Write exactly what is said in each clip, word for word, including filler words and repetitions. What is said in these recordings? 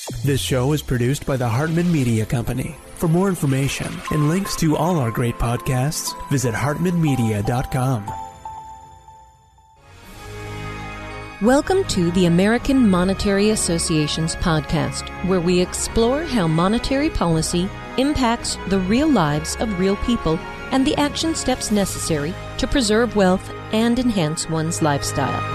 This show is produced by the Hartman Media Company. For more information and links to all our great podcasts, visit hartman media dot com. Welcome to the American Monetary Association's podcast, where we explore how monetary policy impacts the real lives of real people and the action steps necessary to preserve wealth and enhance one's lifestyle.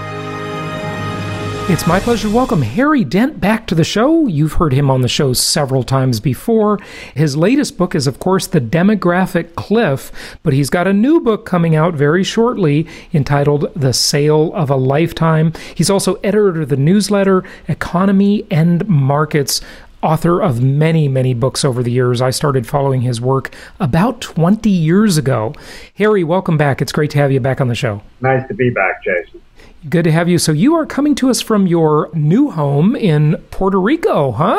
It's my pleasure to welcome Harry Dent back to the show. You've heard him on the show several times before. His latest book is, of course, The Demographic Cliff, but he's got a new book coming out very shortly entitled The Sale of a Lifetime. He's also editor of the newsletter Economy and Markets, author of many, many books over the years. I started following his work about twenty years ago. Harry, welcome back. It's great to have you back on the show. Nice to be back, Jason. Good to have you. So you are coming to us from your new home in Puerto Rico, huh?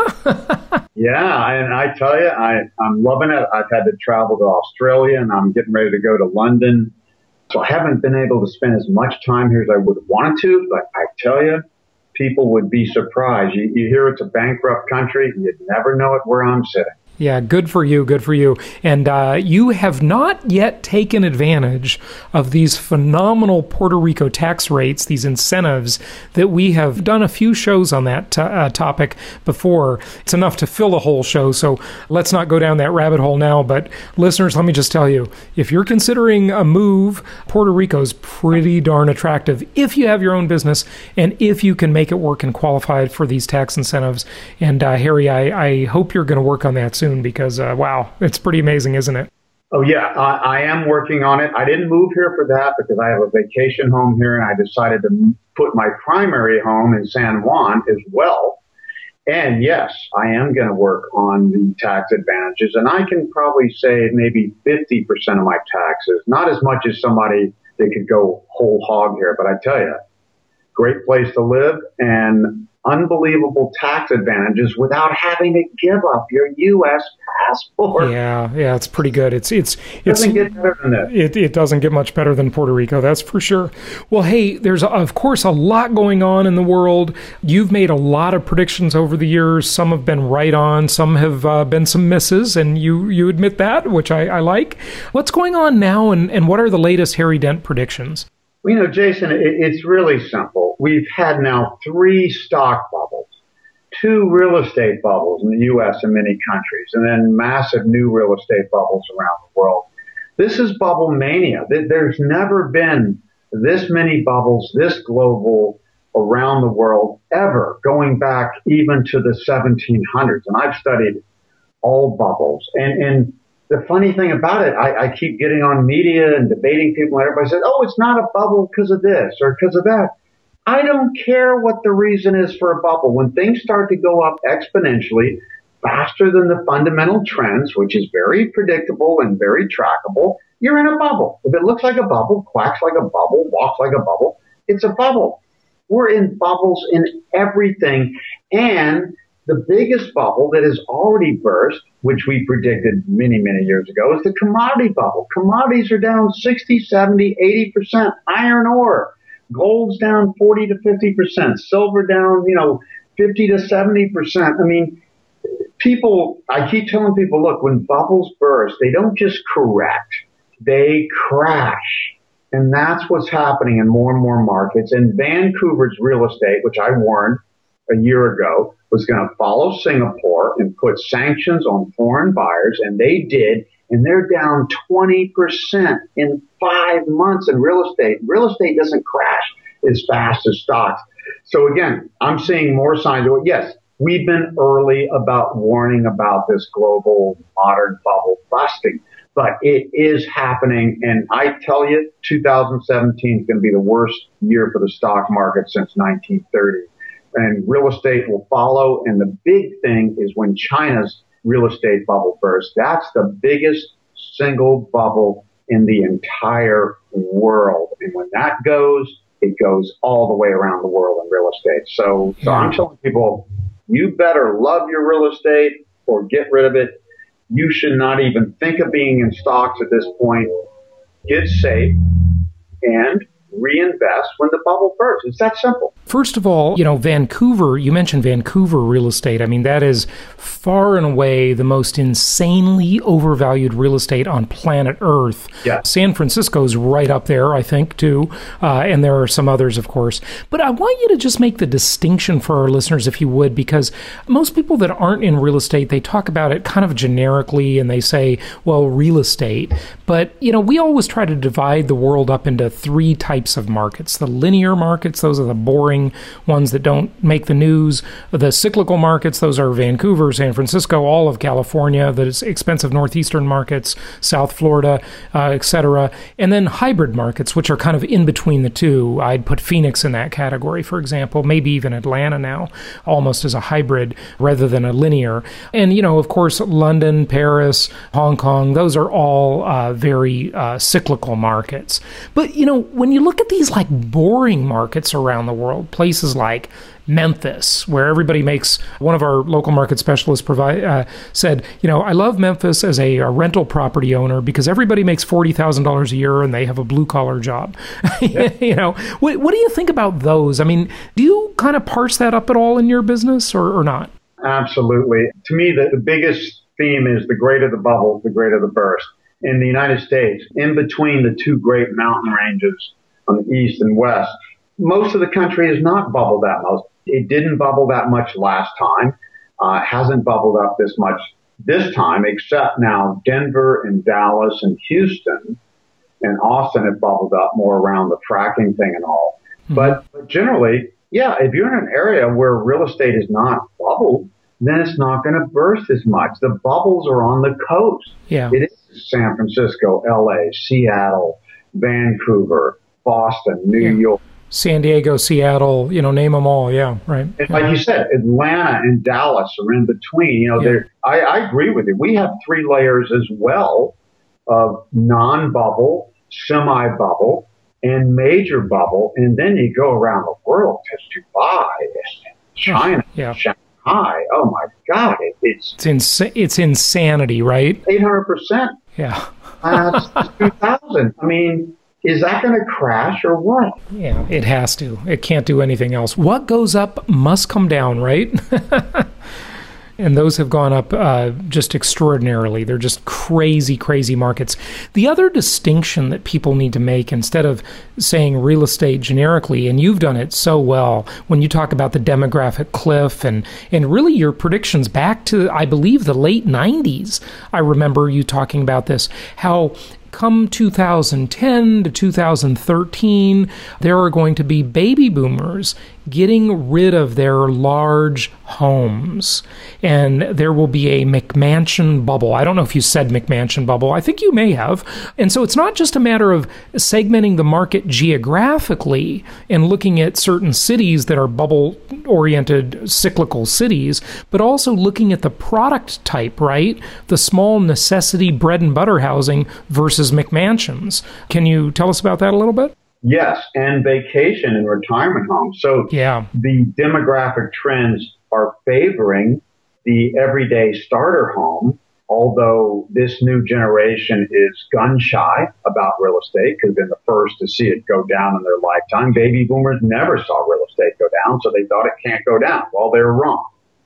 Yeah, and I tell you, I, I'm loving it. I've had to travel to Australia, and I'm getting ready to go to London. So I haven't been able to spend as much time here as I would have wanted to, but I tell you, people would be surprised. You, you hear it's a bankrupt country, you'd never know it where I'm sitting. Yeah, good for you, good for you. And uh, you have not yet taken advantage of these phenomenal Puerto Rico tax rates, these incentives that we have done a few shows on that t- uh, topic before. It's enough to fill a whole show, so let's not go down that rabbit hole now. But listeners, let me just tell you, if you're considering a move, Puerto Rico's pretty darn attractive if you have your own business and if you can make it work and qualify for these tax incentives. And uh, Harry, I, I hope you're going to work on that soon. Because, uh, wow, it's pretty amazing, isn't it? Oh, yeah, I, I am working on it. I didn't move here for that because I have a vacation home here, and I decided to put my primary home in San Juan as well. And yes, I am going to work on the tax advantages, and I can probably save maybe fifty percent of my taxes, not as much as somebody that could go whole hog here, but I tell you, great place to live and unbelievable tax advantages without having to give up your U S passport. Yeah, yeah, it's pretty good. It's it's it doesn't it's, get better than that. It it doesn't get much better than Puerto Rico, that's for sure. Well, hey, there's of course a lot going on in the world. You've made a lot of predictions over the years. Some have been right on, some have uh, been some misses, and you you admit that, which I, I like. What's going on now, and, and what are the latest Harry Dent predictions? Well, you know, Jason, it, it's really simple. We've had now three stock bubbles, two real estate bubbles in the U S and many countries, and then massive new real estate bubbles around the world. This is bubble mania. There's never been this many bubbles, this global, around the world ever, going back even to the seventeen hundreds. And I've studied all bubbles. And, and the funny thing about it, I, I keep getting on media and debating people, and everybody says, oh, it's not a bubble because of this or because of that. I don't care what the reason is for a bubble. When things start to go up exponentially, faster than the fundamental trends, which is very predictable and very trackable, you're in a bubble. If it looks like a bubble, quacks like a bubble, walks like a bubble, it's a bubble. We're in bubbles in everything. And the biggest bubble that has already burst, which we predicted many, many years ago, is the commodity bubble. Commodities are down sixty, seventy, eighty percent. Iron ore. Gold's down forty to fifty percent. Silver down, you know, fifty to seventy percent. I mean, people, I keep telling people, look, when bubbles burst, they don't just correct, they crash. And that's what's happening in more and more markets. And Vancouver's real estate, which I warned a year ago, was going to follow Singapore and put sanctions on foreign buyers, and they did. And they're down twenty percent in five months in real estate. Real estate doesn't crash as fast as stocks. So again, I'm seeing more signs of it. Yes, we've been early about warning about this global modern bubble busting, but it is happening. And I tell you, two thousand seventeen is going to be the worst year for the stock market since nineteen thirty. And real estate will follow. And the big thing is when China's real estate bubble burst. That's the biggest single bubble in the entire world. And when that goes, it goes all the way around the world in real estate. So, so I'm telling people, you better love your real estate or get rid of it. You should not even think of being in stocks at this point. Get safe and reinvest when the bubble bursts. It's that simple. First of all, you know, Vancouver, you mentioned Vancouver real estate. I mean, that is far and away the most insanely overvalued real estate on planet Earth. Yeah. San Francisco's right up there, I think, too. Uh, and there are some others, of course. But I want you to just make the distinction for our listeners, if you would, because most people that aren't in real estate, they talk about it kind of generically and they say, well, real estate. But, you know, we always try to divide the world up into three types of markets. The linear markets, those are the boring ones that don't make the news. The cyclical markets, those are Vancouver, San Francisco, all of California, the expensive northeastern markets, South Florida, uh, et cetera. And then hybrid markets, which are kind of in between the two. I'd put Phoenix in that category, for example, maybe even Atlanta now, almost as a hybrid rather than a linear. And, you know, of course, London, Paris, Hong Kong, those are all uh, very uh, cyclical markets. But, you know, when you look at these like boring markets around the world, places like Memphis, where everybody makes, one of our local market specialists provide, uh, said, you know, I love Memphis as a, a rental property owner because everybody makes forty thousand dollars a year and they have a blue collar job. Yeah. You know, what, what do you think about those? I mean, do you kind of parse that up at all in your business or, or not? Absolutely. To me, the, the biggest theme is the greater the bubble, the greater the burst. In the United States, in between the two great mountain ranges on the east and west, most of the country is not bubbled that much. It didn't bubble that much last time. Uh, it hasn't bubbled up this much this time, except now Denver and Dallas and Houston and Austin have bubbled up more around the fracking thing and all. Mm-hmm. But, but generally, yeah, if you're in an area where real estate is not bubbled, then it's not going to burst as much. The bubbles are on the coast. Yeah. It is San Francisco, L A, Seattle, Vancouver, Boston, New yeah. York. San Diego, Seattle, you know, name them all. Yeah, right. And like you said, Atlanta and Dallas are in between. You know, yeah. I, I agree with you. We have three layers as well of non-bubble, semi-bubble, and major bubble. And then you go around the world to Dubai, China, yeah. Shanghai. Oh, my God. It, it's it's, ins- it's insanity, right? eight hundred percent. Yeah. uh, two thousand. I mean... Is that going to crash or what? Yeah, it has to. It can't do anything else. What goes up must come down, right? And those have gone up uh, just extraordinarily. They're just crazy, crazy markets. The other distinction that people need to make, instead of saying real estate generically, and you've done it so well when you talk about the demographic cliff and, and really your predictions back to, I believe, the late nineties. I remember you talking about this, how come two thousand ten to two thousand thirteen, there are going to be baby boomers getting rid of their large homes. And there will be a McMansion bubble. I don't know if you said McMansion bubble. I think you may have. And so it's not just a matter of segmenting the market geographically and looking at certain cities that are bubble-oriented cyclical cities, but also looking at the product type, right? The small necessity bread and butter housing versus McMansions. Can you tell us about that a little bit? Yes, and vacation and retirement homes. So yeah. The demographic trends are favoring the everyday starter home, although this new generation is gun shy about real estate because they've been the first to see it go down in their lifetime. Baby boomers never saw real estate go down, so they thought it can't go down. Well, they're wrong.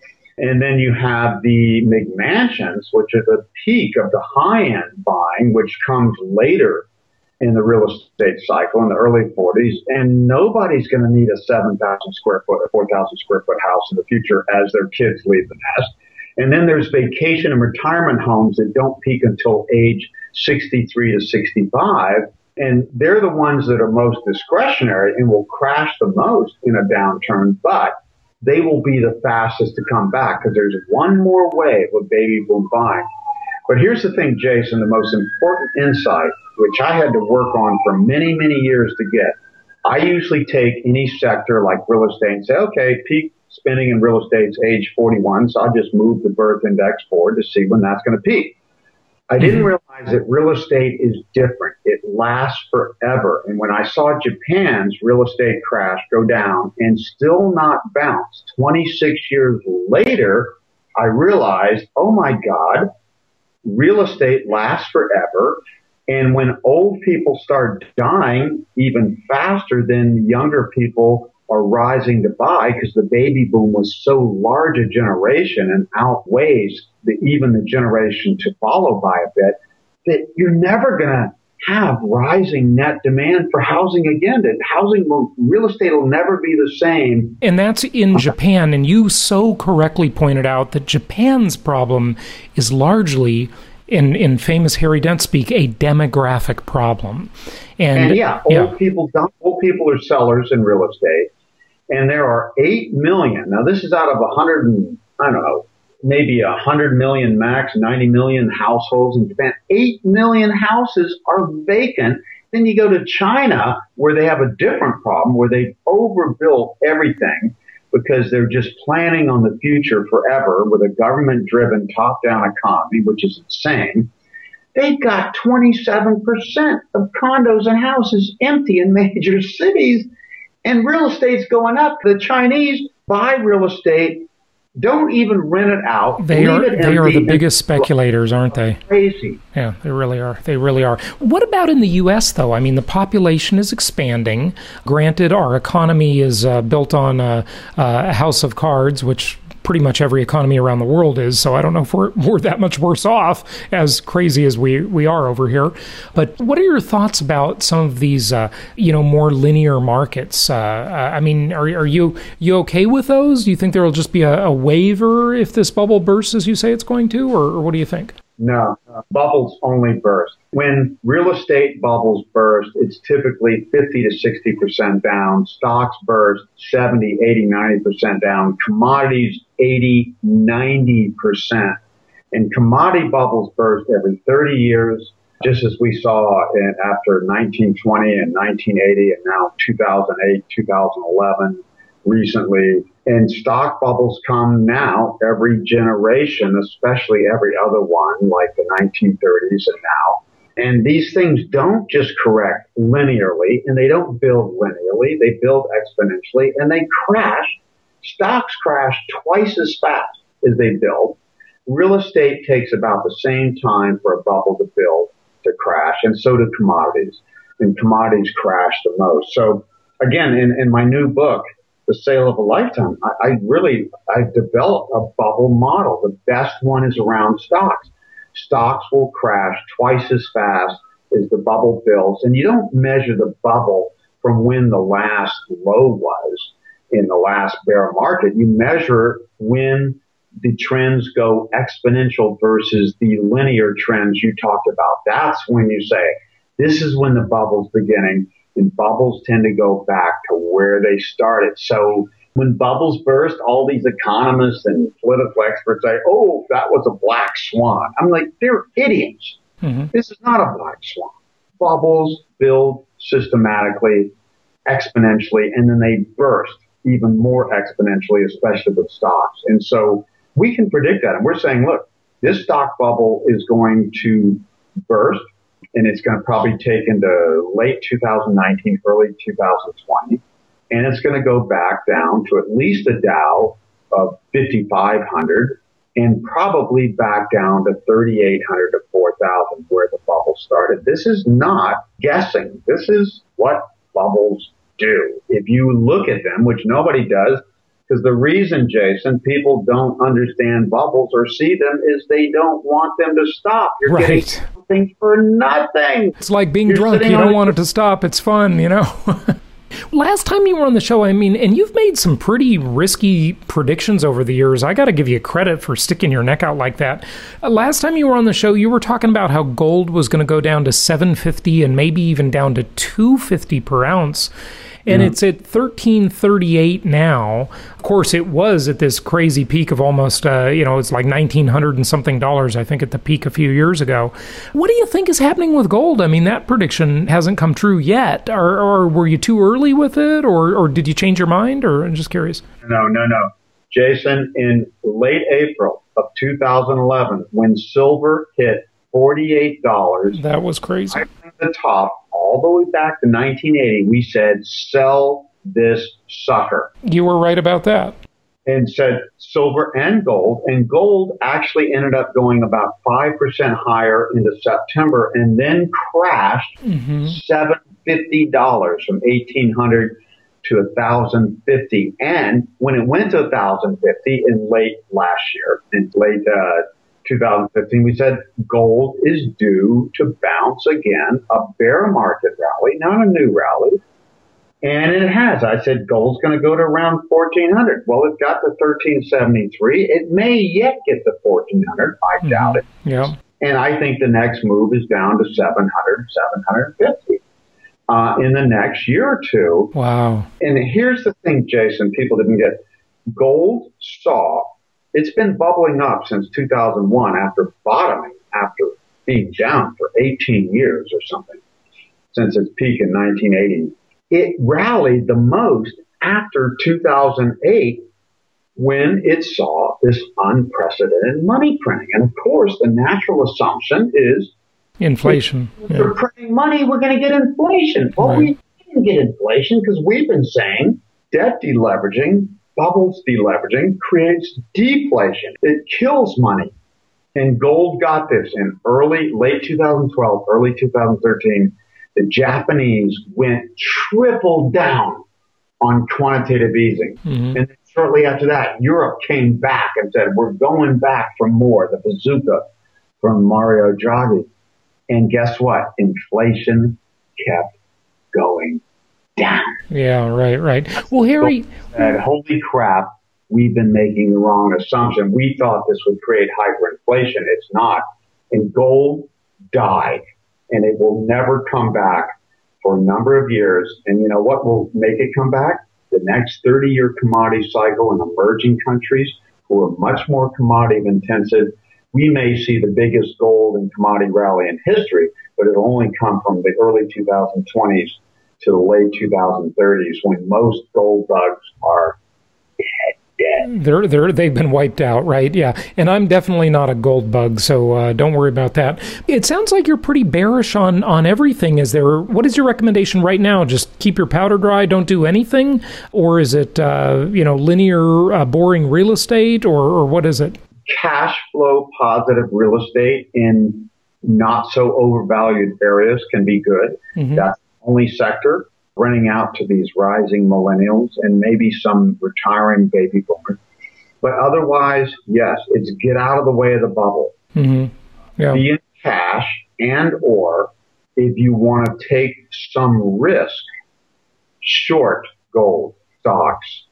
And then you have the McMansions, which are the peak of the high-end buying, which comes later in the real estate cycle in the early forties, and nobody's going to need a seven thousand square foot or four thousand square foot house in the future as their kids leave the nest. And then there's vacation and retirement homes that don't peak until age sixty-three to sixty-five, and they're the ones that are most discretionary and will crash the most in a downturn, but they will be the fastest to come back because there's one more wave of baby boom buying. But here's the thing, Jason, the most important insight, which I had to work on for many, many years to get. I usually take any sector like real estate and say, okay, peak spending in real estate is age forty-one, so I'll just move the birth index forward to see when that's going to peak. I didn't realize that real estate is different. It lasts forever. And when I saw Japan's real estate crash go down and still not bounce twenty-six years later, I realized, oh my God, real estate lasts forever. And when old people start dying even faster than younger people are rising to buy, because the baby boom was so large a generation and outweighs the, even the generation to follow by a bit, that you're never going to have rising net demand for housing again. That housing will, real estate will never be the same. And that's in Japan. And you so correctly pointed out that Japan's problem is largely, in, in famous Harry Dent speak, a demographic problem. And, and yeah, old yeah. people don't, old people are sellers in real estate. And there are eight million. Now, this is out of one hundred, and, I don't know, maybe one hundred million max, ninety million households in Japan. eight million houses are vacant. Then you go to China, where they have a different problem, where they've overbuilt everything because they're just planning on the future forever with a government-driven top-down economy, which is insane. They've got twenty-seven percent of condos and houses empty in major cities, and real estate's going up. The Chinese buy real estate, don't even rent it out. They are it they are the biggest speculators, aren't they? Crazy. Yeah, they really are. They really are. What about in the U S, though? I mean, the population is expanding. Granted, our economy is uh, built on a, a house of cards, which pretty much every economy around the world is, so I don't know if we're, we're that much worse off, as crazy as we, we are over here. But what are your thoughts about some of these, uh, you know, more linear markets? Uh, I mean, are, are you you okay with those? Do you think there will just be a, a waiver if this bubble bursts, as you say it's going to, or, or what do you think? No, uh, bubbles only burst. When real estate bubbles burst, it's typically fifty to sixty percent down. Stocks burst seventy, eighty, ninety percent down. Commodities, eighty, ninety percent. And commodity bubbles burst every thirty years, just as we saw in, after nineteen twenty and nineteen eighty and now two thousand eight, two thousand eleven recently. And stock bubbles come now every generation, especially every other one, like the nineteen thirties and now. And these things don't just correct linearly, and they don't build linearly. They build exponentially, and they crash. Stocks crash twice as fast as they build. Real estate takes about the same time for a bubble to build, to crash, and so do commodities. And commodities crash the most. So again, in, in my new book, The Sale of a Lifetime, I, I really, I've developed a bubble model. The best one is around stocks. Stocks will crash twice as fast as the bubble builds. And you don't measure the bubble from when the last low was in the last bear market. You measure when the trends go exponential versus the linear trends you talked about. That's when you say, this is when the bubble's beginning. And bubbles tend to go back to where they started. So when bubbles burst, all these economists and political experts say, oh, that was a black swan. I'm like, they're idiots. Mm-hmm. This is not a black swan. Bubbles build systematically, exponentially, and then they burst even more exponentially, especially with stocks. And so we can predict that. And we're saying, look, this stock bubble is going to burst. And it's going to probably take into late two thousand nineteen, early two thousand twenty. And it's going to go back down to at least a Dow of fifty-five hundred and probably back down to thirty-eight hundred to four thousand where the bubble started. This is not guessing. This is what bubbles do. If you look at them, which nobody does, because the reason, Jason, people don't understand bubbles or see them is they don't want them to stop. You're right. getting something for nothing. It's like being You're drunk. You don't on- want it to stop. It's fun, you know. Last time you were on the show, I mean, and you've made some pretty risky predictions over the years. I got to give you credit for sticking your neck out like that. Uh, last time you were on the show, you were talking about how gold was going to go down to seven fifty and maybe even down to two fifty per ounce. And mm-hmm. it's at thirteen thirty-eight now. Of course, it was at this crazy peak of almost, uh, you know, it's like nineteen hundred and something dollars, I think, at the peak a few years ago. What do you think is happening with gold? I mean, that prediction hasn't come true yet. Or, or were you too early with it? Or, or did you change your mind? Or I'm just curious. No, no, no. Jason, in late April of two thousand eleven, when silver hit forty-eight dollars. That was crazy. At the top, all the way back to nineteen eighty, we said, sell this sucker. You were right about that. and said silver and gold. And gold actually ended up going about five percent higher into September and then crashed mm-hmm. seven hundred fifty dollars from eighteen hundred dollars to one thousand fifty dollars. And when it went to one thousand fifty dollars in late last year, in late uh, two thousand fifteen, we said gold is due to bounce again, a bear market rally, not a new rally. And it has. I said gold's going to go to around fourteen hundred. Well, it got to thirteen seventy-three. It may yet get to fourteen hundred. I mm-hmm. doubt it. Yeah. And I think the next move is down to seven hundred, seven fifty uh, in the next year or two. Wow. And here's the thing, Jason, people didn't get. Gold saw, it's been bubbling up since two thousand one after bottoming, after being down for eighteen years or something, since its peak in nineteen eighty. It rallied the most after two thousand eight when it saw this unprecedented money printing. And of course, the natural assumption is inflation. If we're yeah. printing money, we're going to get inflation. Well, right. we didn't get inflation because we've been saying debt deleveraging, bubbles deleveraging creates deflation. It kills money. And gold got this in early, late two thousand twelve, early two thousand thirteen. The Japanese went triple down on quantitative easing. Mm-hmm. And shortly after that, Europe came back and said, we're going back for more, the bazooka from Mario Draghi. And guess what? Inflation kept going down. Yeah, right, right. Well, Harry... And holy crap, we've been making the wrong assumption. We thought this would create hyperinflation. It's not. And gold died. And it will never come back for a number of years. And you know what will make it come back? The next thirty-year commodity cycle in emerging countries who are much more commodity intensive. We may see the biggest gold and commodity rally in history, but it'll only come from the early two thousand twenties to the late two thousand thirties when most gold bugs are dead. dead. They're, they're, they've been wiped out, right? Yeah. And I'm definitely not a gold bug, so uh, don't worry about that. It sounds like you're pretty bearish on, on everything. Is there, what is your recommendation right now? Just keep your powder dry, don't do anything? Or is it, uh, you know, linear, uh, boring real estate, or, or what is it? Cash flow positive real estate in not so overvalued areas can be good. Mm-hmm. That's the only sector. Renting out to these rising millennials and maybe some retiring baby boomers. But otherwise, yes, it's get out of the way of the bubble. Mm-hmm. Yeah. Be in cash, and or if you want to take some risk, short gold, stocks,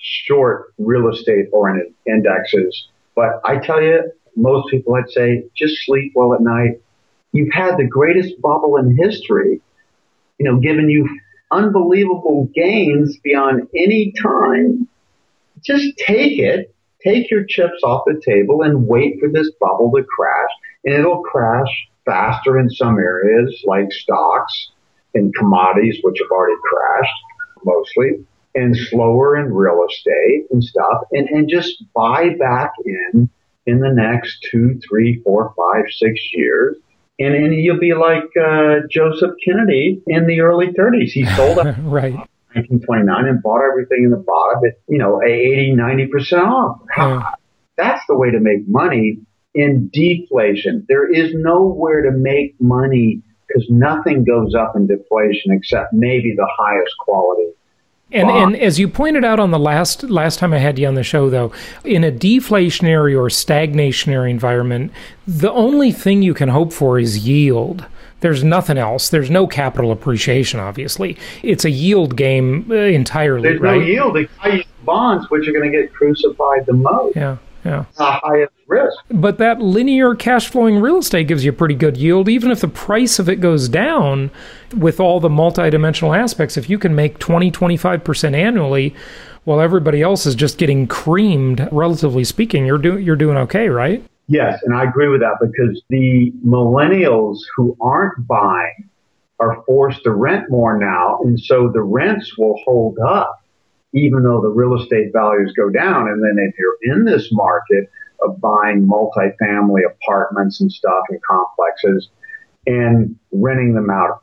short real estate oriented indexes. But I tell you, most people, I'd say, just sleep well at night. You've had the greatest bubble in history, you know, giving you unbelievable gains beyond any time. Just take it, take your chips off the table and wait for this bubble to crash. And it'll crash faster in some areas like stocks and commodities, which have already crashed mostly, and slower in real estate and stuff. And, and just buy back in in the next two, three, four, five, six years. And, and you'll be like uh, Joseph Kennedy in the early thirties. He sold out right. in nineteen twenty-nine and bought everything in the bottom at, you know, eighty, ninety percent off. Yeah. That's the way to make money in deflation. There is nowhere to make money because nothing goes up in deflation except maybe the highest quality. And, and as you pointed out on the last last time I had you on the show, though, in a deflationary or stagnationary environment, the only thing you can hope for is yield. There's nothing else. There's no capital appreciation, obviously. It's a yield game uh, entirely, There's right? There's no yield. The highest bonds, which are going to get crucified the most. Yeah, yeah. The highest risk. But that linear cash flowing real estate gives you a pretty good yield, even if the price of it goes down with all the multidimensional aspects. If you can make twenty, twenty-five percent annually while everybody else is just getting creamed, relatively speaking, you're, do- you're doing okay, right? Yes, and I agree with that because the millennials who aren't buying are forced to rent more now, and so the rents will hold up even though the real estate values go down. And then if you're in this market of buying multifamily apartments and stuff and complexes and renting them out,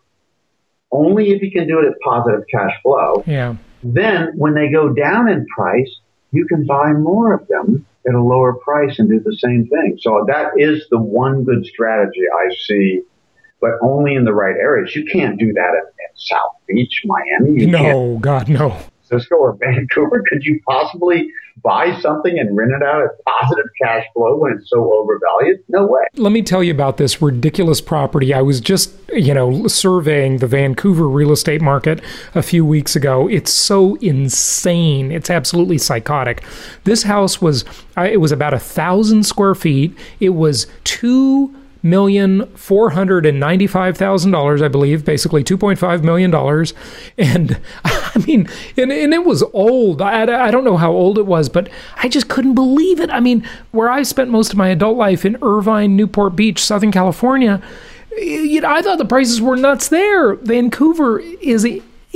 only if you can do it at positive cash flow. Yeah. Then when they go down in price, you can buy more of them at a lower price and do the same thing. So that is the one good strategy I see, but only in the right areas. You can't do that in, in South Beach, Miami. You no, can't. God, no. Cisco or Vancouver. Could you possibly buy something and rent it out at positive cash flow when it's so overvalued? No way. Let me tell you about this ridiculous property. I was just, you know, surveying the Vancouver real estate market a few weeks ago. It's so insane. It's absolutely psychotic. This house was, it was about a thousand square feet. It was two million four hundred and ninety-five thousand dollars, I believe, basically two point five million dollars. And I mean, and, and it was old. I, I don't know how old it was, but I just couldn't believe it. I mean, where I spent most of my adult life in Irvine, Newport Beach, Southern California, you know, I thought the prices were nuts there. Vancouver is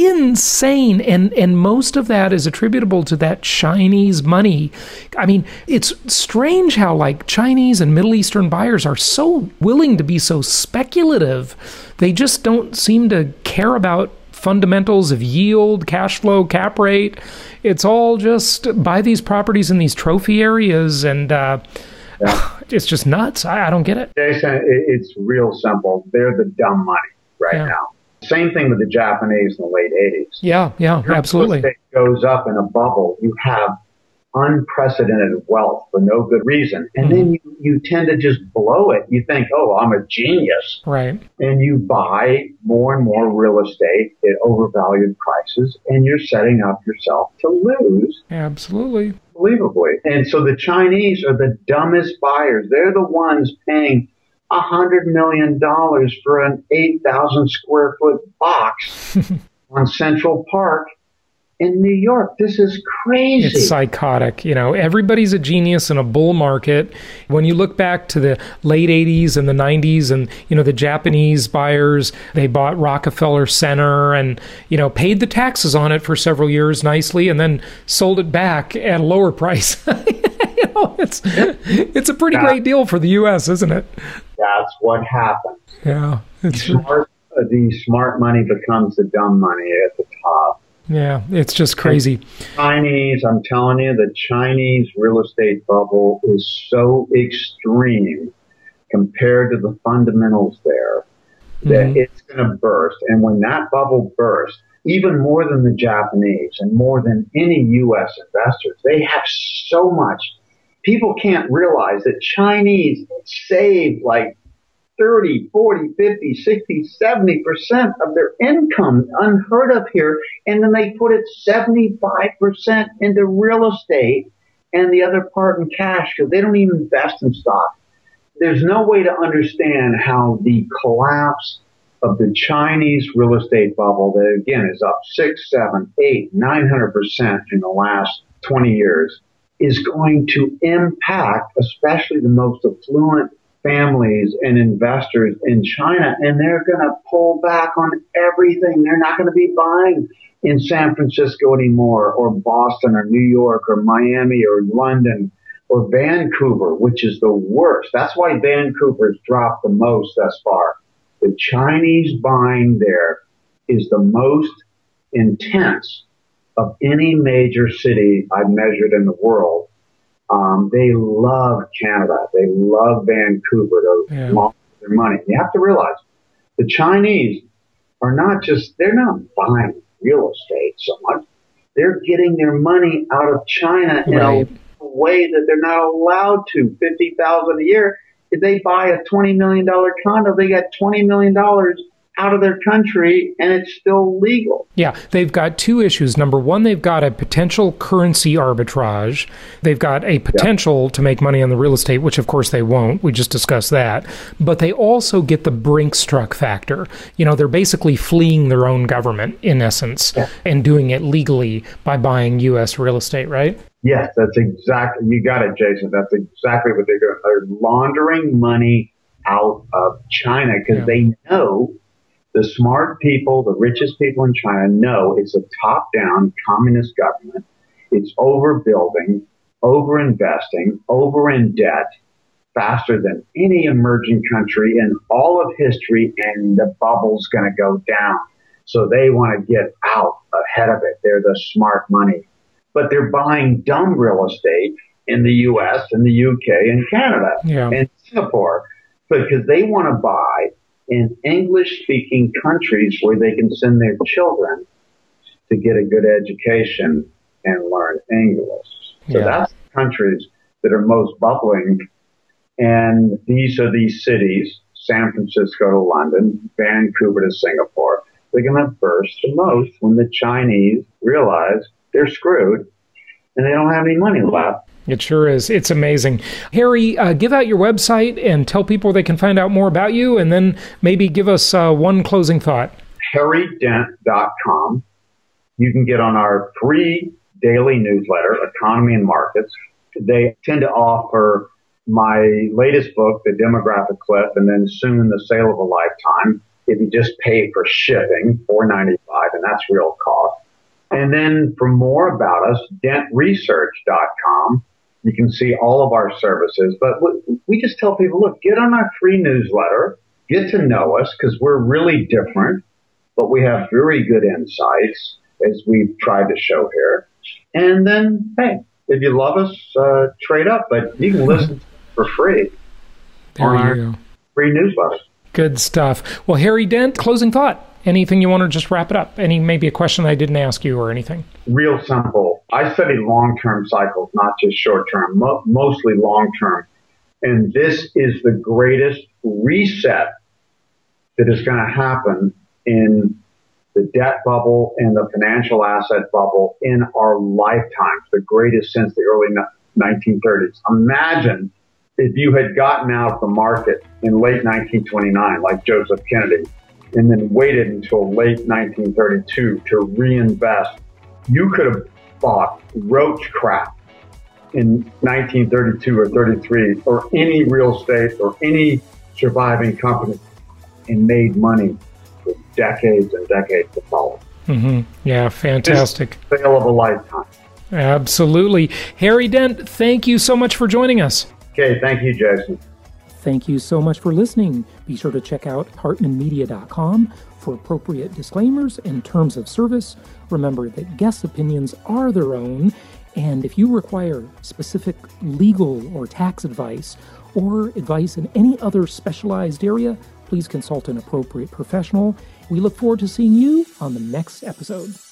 insane, and and most of that is attributable to that Chinese money. I mean, it's strange how like Chinese and Middle Eastern buyers are so willing to be so speculative. They just don't seem to care about fundamentals of yield, cash flow, cap rate. It's all just buy these properties in these trophy areas, and uh, yeah. It's just nuts. I, I don't get it. Jason, it's real simple. They're the dumb money right yeah. now. Same thing with the Japanese in the late eighties. Yeah, yeah, Your absolutely. Real estate goes up in a bubble. You have unprecedented wealth for no good reason. And mm-hmm. then you, you tend to just blow it. You think, oh, I'm a genius. Right. And you buy more and more real estate at overvalued prices, and you're setting up yourself to lose. Absolutely. Unbelievably. And so the Chinese are the dumbest buyers. They're the ones paying a hundred million dollars for an eight thousand square foot box on Central Park in New York. This is crazy. It's psychotic. You know, everybody's a genius in a bull market. When you look back to the late eighties and the nineties, and you know, the Japanese buyers, they bought Rockefeller Center and, you know, paid the taxes on it for several years nicely, and then sold it back at a lower price. You know, it's it's a pretty yeah. great deal for the U S, isn't it? That's what happens. Yeah. It's smart, uh, the smart money becomes the dumb money at the top. Yeah, it's just crazy. And Chinese, I'm telling you, the Chinese real estate bubble is so extreme compared to the fundamentals there that mm-hmm. it's going to burst. And when that bubble bursts, even more than the Japanese and more than any U S investors, they have so much. People can't realize that Chinese save like thirty, forty, fifty, sixty, seventy percent of their income, unheard of here. And then they put it seventy-five percent into real estate and the other part in cash, because they don't even invest in stock. There's no way to understand how the collapse of the Chinese real estate bubble, that again is up six, seven, eight, nine hundred percent in the last twenty years, is going to impact especially the most affluent families and investors in China, and they're going to pull back on everything. They're not going to be buying in San Francisco anymore, or Boston, or New York, or Miami, or London, or Vancouver, which is the worst. That's why Vancouver's dropped the most thus far. The Chinese buying there is the most intense of any major city I've measured in the world. Um, they love Canada. They love Vancouver. Those yeah. launch their money. You have to realize the Chinese are not just, they're not buying real estate so much. They're getting their money out of China in right. a way that they're not allowed to. fifty thousand dollars a year. If they buy a twenty million dollars condo, they got twenty million dollars out of their country, and it's still legal. Yeah, they've got two issues. Number one, they've got a potential currency arbitrage. They've got a potential yeah. to make money on the real estate, which of course they won't. We just discussed that. But they also get the Brinkstruck factor. You know, they're basically fleeing their own government, in essence, yeah. and doing it legally by buying U S real estate, right? Yes, that's exactly, you got it, Jason. That's exactly what they're doing. They're laundering money out of China because yeah. they know the smart people, the richest people in China know it's a top-down communist government. It's overbuilding, overinvesting, over in debt, faster than any emerging country in all of history, and the bubble's going to go down. So they want to get out ahead of it. They're the smart money. but they're buying dumb real estate in the U S and the U K and Canada yeah. and Singapore because they want to buy in English-speaking countries where they can send their children to get a good education and learn English. So yeah. that's the countries that are most bubbling. And these are these cities, San Francisco to London, Vancouver to Singapore. They're going to burst the most when the Chinese realize they're screwed and they don't have any money left. It sure is. It's amazing. Harry, uh, give out your website and tell people they can find out more about you, and then maybe give us uh, one closing thought. harry dent dot com. You can get on our free daily newsletter, Economy and Markets. They tend to offer my latest book, The Demographic Cliff, and then soon The Sale of a Lifetime. If you just pay for shipping, four ninety-five, and that's real cost. And then for more about us, dent research dot com. You can see all of our services. But we just tell people, look, get on our free newsletter, get to know us, because we're really different, but we have very good insights, as we've tried to show here. And then, hey, if you love us, uh, trade up. But you can listen for free there on our go. free newsletter. Good stuff. Well, Harry Dent, closing thought. Anything you want to just wrap it up? Any maybe a question I didn't ask you or anything? Real simple. I study long-term cycles, not just short-term, mo- mostly long-term. And this is the greatest reset that is going to happen in the debt bubble and the financial asset bubble in our lifetimes, the greatest since the early nineteen thirties. Imagine if you had gotten out of the market in late nineteen twenty-nine, like Joseph Kennedy, and then waited until late nineteen thirty-two to reinvest. You could have bought roach crap in nineteen thirty-two or thirty-three, or any real estate or any surviving company, and made money for decades and decades to follow. Mm-hmm. Yeah, fantastic. It's the sale of a lifetime. Absolutely. Harry Dent, thank you so much for joining us. Okay, thank you, Jason. Thank you so much for listening. Be sure to check out hartman media dot com for appropriate disclaimers and terms of service. Remember that guest opinions are their own, and if you require specific legal or tax advice or advice in any other specialized area, please consult an appropriate professional. We look forward to seeing you on the next episode.